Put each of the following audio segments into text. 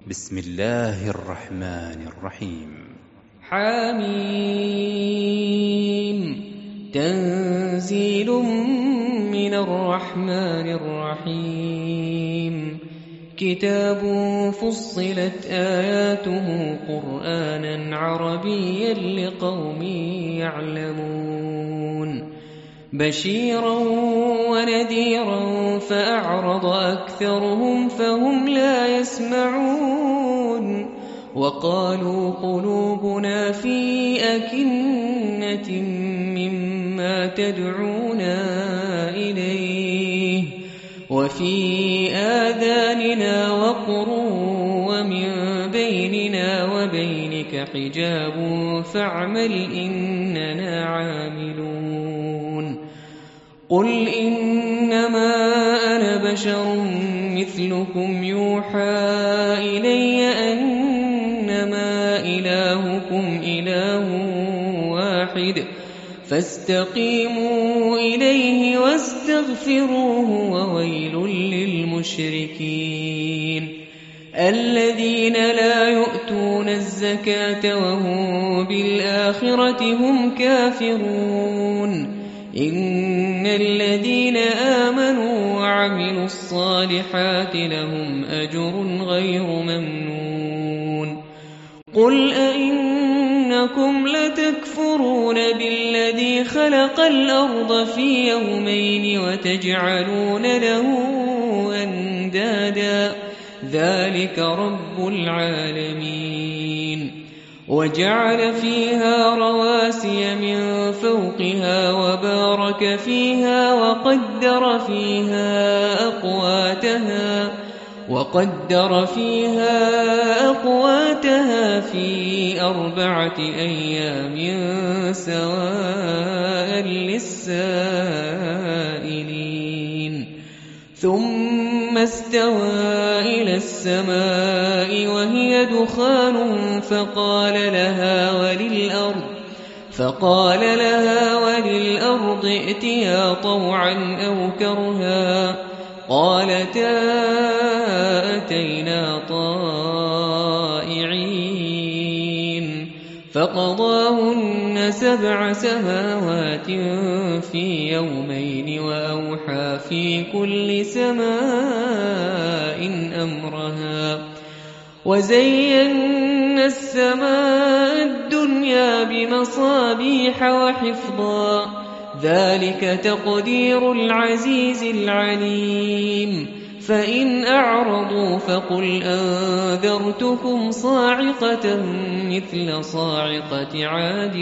بسم الله الرحمن الرحيم. حميم. تنزيل من الرحمن الرحيم. كتاب فصلت آياته قرآنا عربيا لقوم يعلمون. بشيرا ونذيرا فأعرض أكثرهم فهم لا يسمعون. وقالوا قلوبنا في أكنة مما تدعونا إليه وفي آذاننا وقر ومن بيننا وبينك حجاب فاعمل إننا عاملون. قل إنما أنا بشر مثلكم يوحى إلي أنما إلهكم إله واحد فاستقيموا إليه واستغفروه وويل للمشركين الذين لا يؤتون الزكاة وهم بالآخرة هم كافرون. إن الذين آمنوا وعملوا الصالحات لهم أجر غير ممنون. قل أئنكم لتكفرون بالذي خلق الأرض في يومين وتجعلون له أندادا ذلك رب العالمين. وجعل فيها رواسي من فوقها وبارك فيها وقدر فيها أقواتها في 4 أيام سواء للسائلين. ثم استوى إلى السماء وهي دخان فقال لها وللأرض ائتيا طوعا أو كرها قالتا أتينا طائعين. فقضاهن 7 سماوات في يومين وأوحى في كل سماء أمرها وزينا السماء الدنيا بمصابيح وحفظا ذلك تقدير العزيز العليم. فإن أعرضوا فقل أنذرتكم صاعقة مثل صاعقة عاد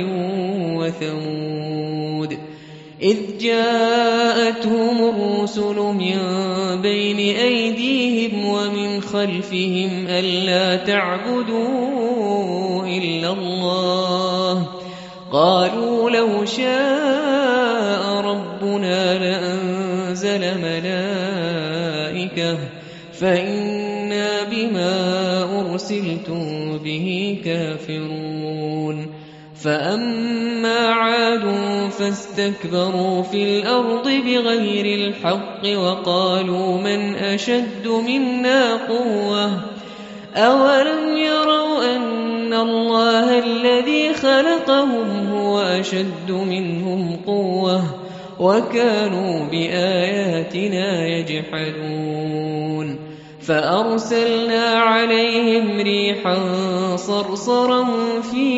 وثمود إذ جاءتهم الرسل من بين أيديهم ومن خلفهم ألا تعبدوا إلا الله قالوا لو شاء ربنا لأنزل ملائكة فإنا بما أرسلتم به كافرون. فأما عاد فاستكبروا في الأرض بغير الحق وقالوا من أشد منا قوة أولم يروا أن الله الذي خلقهم هو أشد منهم قوة وكانوا بآياتنا يجحدون. فأرسلنا عليهم ريحا صرصرا في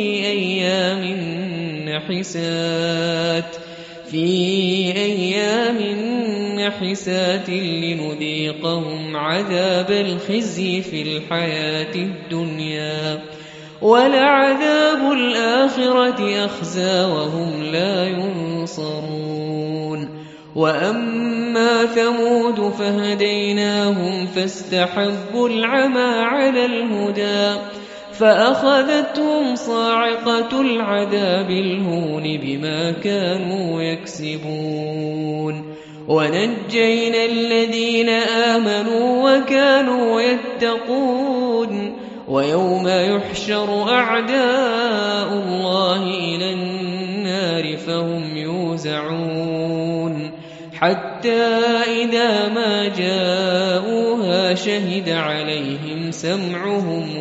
أيام نحسات لنذيقهم عذاب الخزي في الحياة الدنيا ولعذاب الآخرة أخزى وهم لا ينصرون. وأما ثمود فهديناهم فاستحبوا العمى على الهدى فأخذتهم صاعقة العذاب الهون بما كانوا يكسبون. ونجينا الذين آمنوا وكانوا يتقون. ويوم يحشر أعداء الله إلى النار فهم يوزعون حتى حتى إذا ما جاءوها شهد عليهم سمعهم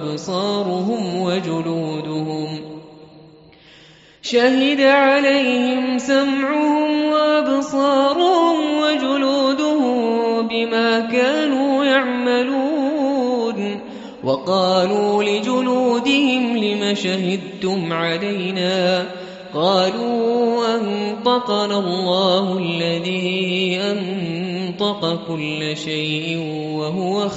وأبصارهم وجلودهم بما كانوا يعملون. وقالوا لجلودهم لم شهدتم علينا؟ قالوا أنطقنا الله الذي أنطق كل شيء وهو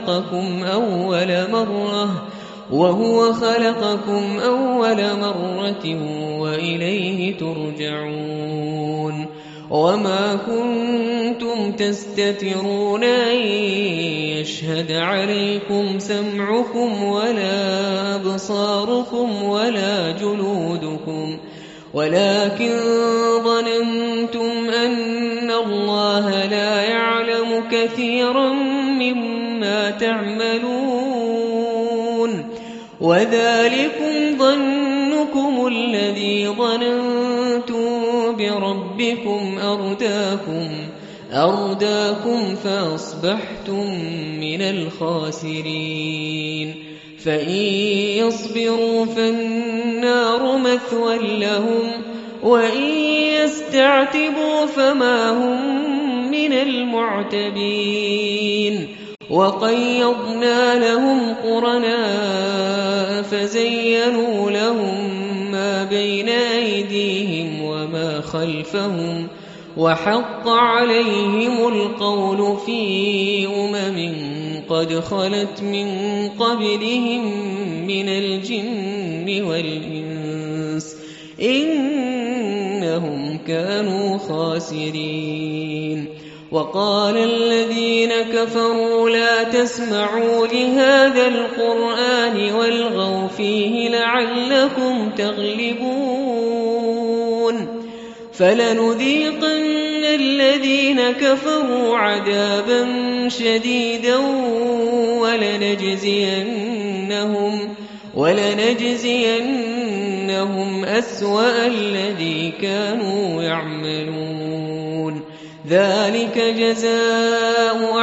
خلقكم أول مرة وإليه ترجعون. وما كنتم تستترون أن يشهد عليكم سمعكم ولا أبصاركم ولا جلودكم، ولكن ظننتم أن الله لا يعلم كثيرا مما تعملون. وذلكم ظنكم الذي ظننتم بربكم أرداكم فأصبحتم من الخاسرين. فإن يصبروا فالنار مثوى لهم، وإن يستعتبوا فما هم من المعتبين. وقيضنا لهم قرناء فزينوا لهم ما بين أيديهم وما خلفهم، وحق عليهم القول في قد خلت من قبلهم من الجن والإنس إنهم كانوا خاسرين. وقال الذين كفروا لا تسمعوا لهذا القرآن والغوا فيه لعلكم تغلبون. فلنذيقن الذين كفروا عذابا شديدا ولنجزينهم أسوأ الذي كانوا يعملون. ذلك جزاء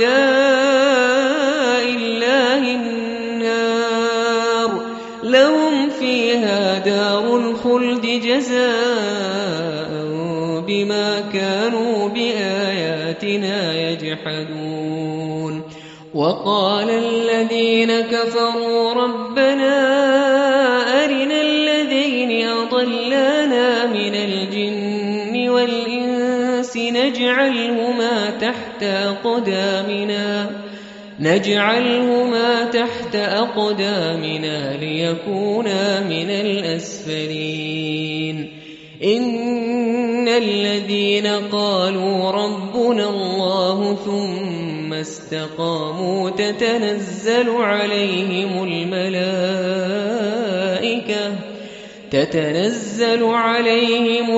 أعداء الله النار، لهم فيها دار الخلد جزاء بما كانوا بآياتنا يجحدون. وقال الذين كفروا ربنا أرنا الذين أضلانا من الجن والإنس نجعلهما تحت أقدامنا ليكونا من الأسفلين. إن الذين قالوا ربنا الله ثم استقاموا تتنزل عليهم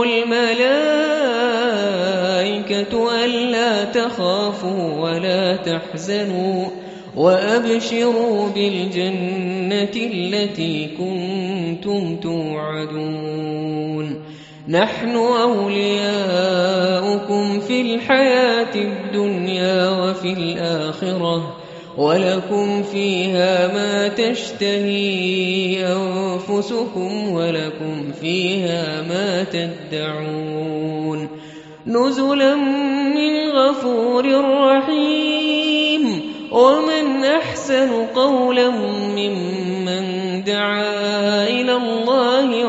الملائكة ألا تخافوا ولا تحزنوا وأبشروا بالجنة التي كنتم توعدون. نحن أولياؤكم في الحياة الدنيا وفي الآخرة، ولكم فيها ما تشتهي أنفسكم ولكم فيها ما تدعون. نزلا من غفور رحيم. ومن أحسن قولا ممن دعا إلى الله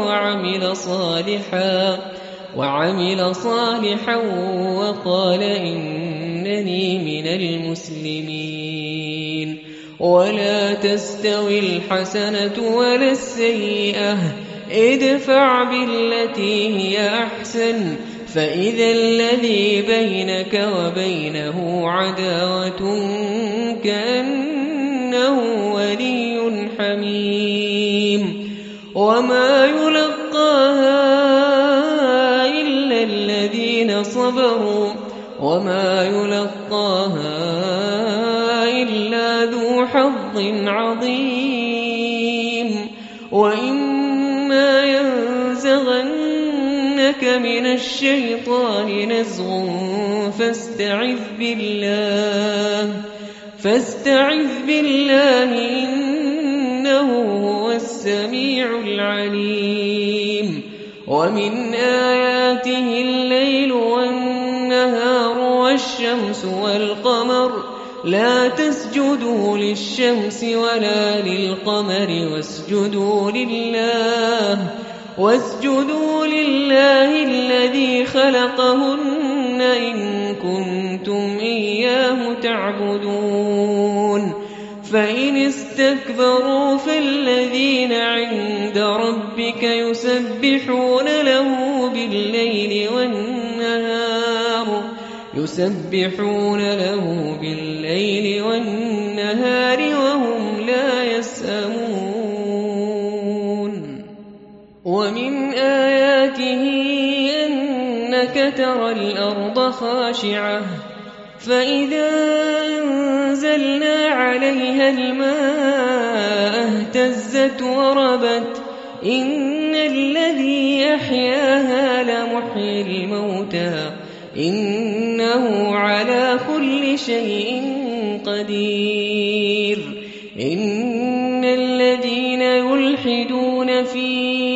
وعمل صالحا وقال إنني من المسلمين. ولا تستوي الحسنة ولا السيئة، ادفع بالتي هي أحسن، فإذا الذي بينك وبينه عداوة كأنه ولي حميم. وما يلقاها إلا الذين صبروا وما يلقاها إلا ذو حظ عظيم. وإما ينزغنك لك من الشيطان نزغ فاستعذ بالله إنه هو السميع العليم ومن آياته الليل والنهار والشمس والقمر لا تسجدوا للشمس ولا للقمر واسجدوا لله الذي خلقهن إن كنتم إياه تعبدون فإن استكبروا فالذين عند ربك يسبحون له بالليل والنهار وهم لا يسأمون ومن آياته أنك ترى الأرض خاشعة فإذا أنزلنا عليها الماء اهتزت وربت إن الذي أحياها لمحيي الموتى إنه على كل شيء قدير إن الذين يلحدون في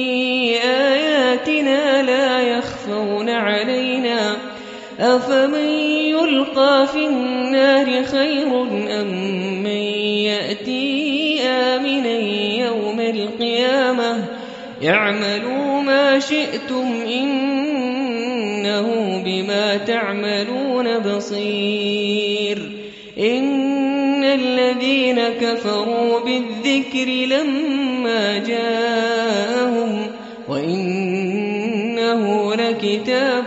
آياتنا لا يخفون علينا أفمن يلقى في النار خير أم من يأتي آمنا يوم القيامة اعملوا ما شئتم إنه بما تعملون بصير إن الذين كفروا بالذكر لما جاءهم وإنه لكتاب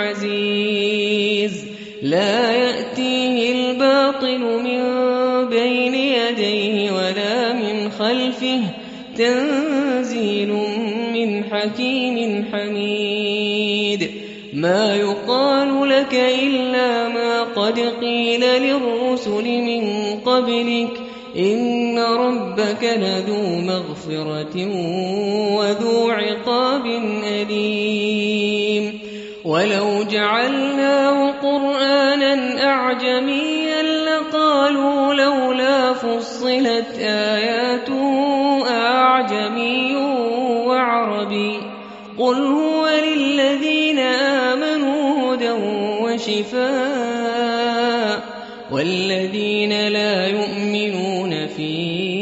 عزيز لا يأتيه الباطل من بين يديه ولا من خلفه تنزيل من حكيم حميد ما يقال لك إلا ما قد قيل للرسل من قبلك إن ربك لذو مغفرة وذو عقاب أليم ولو جعلناه قرآنا أعجميا لقالوا لولا فصلت آياته أعجمي وعربي قل هو للذين آمنوا هدى وشفاء والذين لا يؤمنون في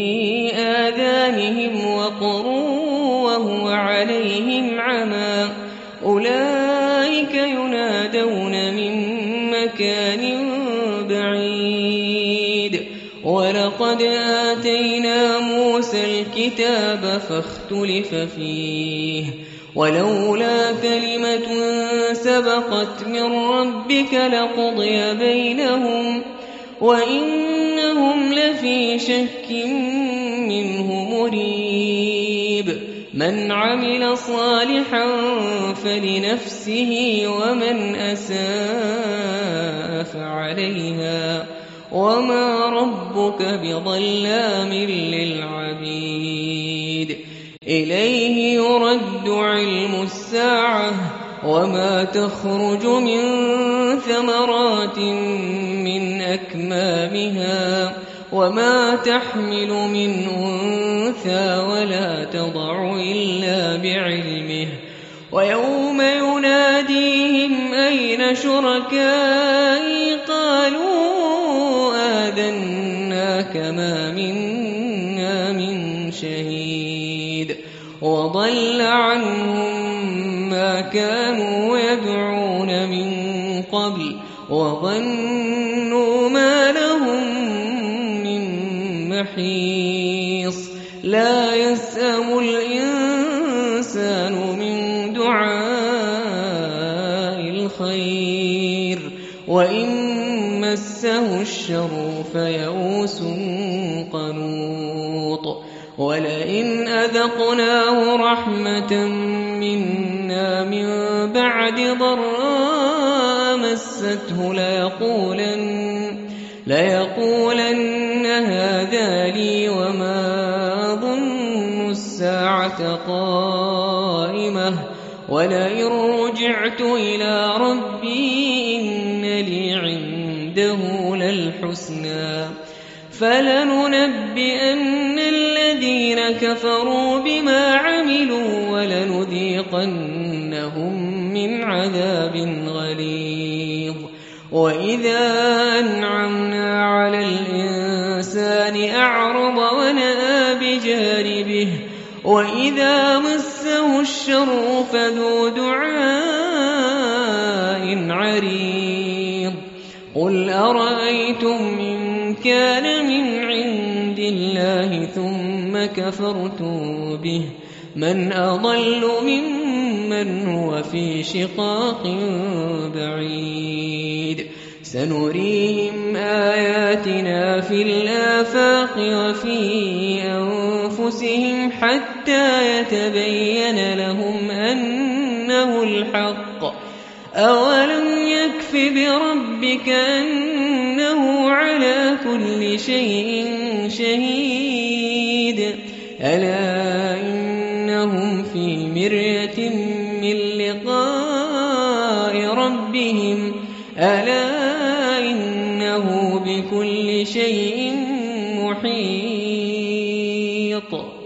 آذانهم وقر وهو عليهم عمى أولئك ينادون من مكان بعيد ولقد آتينا موسى الكتاب فاختلف فيه ولولا كلمة سبقت من ربك لقضي بينهم وإنهم لفي شك منه مريب من عمل صالحا فلنفسه ومن أساء فعليها وما ربك بظلام للعبيد إليه يرد علم الساعة وما تخرج من ثمرات من أكمامها وما تحمل من أنثى ولا تضع إلا بعلمه ويوم يناديهم أين شركائي قالوا آذناك ما منا من شهيد وضل عنهم ما كانوا يدعون من قبل وظنوا ما لهم من محيص لا يسأم الإنسان من دعاء الخير وإن مسه الشر فيئوس قنوط ولئن أذقناه رحمة منا من بعد ضراء مسته ليقولن هذا لي وما أظن الساعة قائمة ولئن رجعت إلى ربي إن لي عنده للحسنى فلننبئن الذين كفروا بما عملوا ولنذيقنهم من عذاب غليظ وإذا أنعمنا على الإنسان أعرض ونأى بجانبه وإذا مسه الشر فذو دعاء عريض قل أرأيتم إن كان من عند الله ثم كفرتم به من أضل ممن هو في شقاق بعيد سنريهم آياتنا في الآفاق وفي أنفسهم حتى يتبين لهم أنه الحق أولم يكف بربك أنه على كل شيء شهيد ألا إنهم في مرية من لقاء ربهم ألا إنه بكل شيء محيط